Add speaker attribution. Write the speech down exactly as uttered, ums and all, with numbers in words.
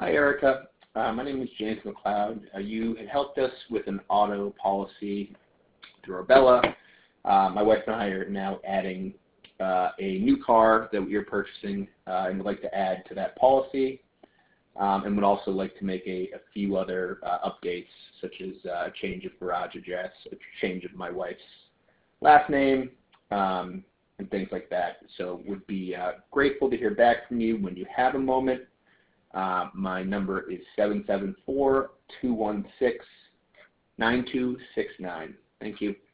Speaker 1: Hi, Erica. Uh, my name is James McLeod. Uh, you had helped us with an auto policy through Arbella. Uh, my wife and I are now adding uh, a new car that we are purchasing uh, and would like to add to that policy, um, and would also like to make a, a few other uh, updates, such as uh, a change of garage address, a change of my wife's last name, um, and things like that. So would be uh, grateful to hear back from you when you have a moment. Uh, my number is seven seven four, two one six, nine two six nine. Thank you.